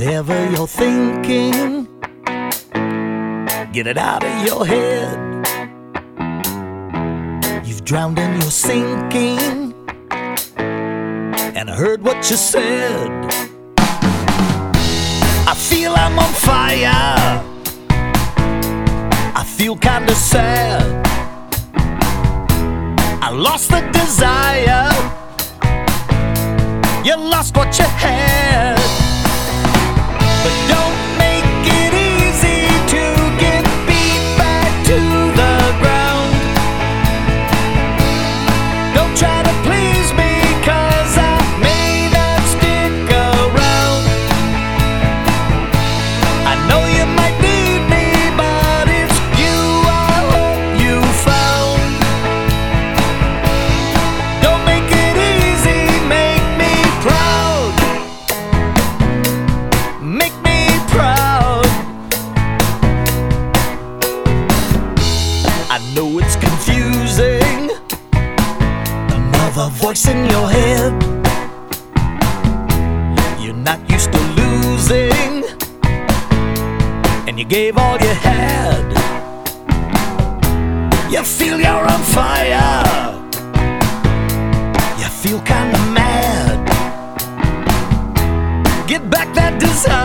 Whatever you're thinking, get it out of your head. You've drowned in your sinking, and I heard what you said. I feel I'm on fire, I feel kinda sad. I lost the desire, you lost what you had. But don't make it easy to get beat back to the ground. Don't try to please me, 'cause I may not stick around. I know you might need me, but it's you I hope you found. Don't make it easy, make me proud. Make me proud. I know it's confusing, another voice in your head. You're not used to losing, and you gave all you had. You feel you're on fire, you feel kinda mad. Get back that desire.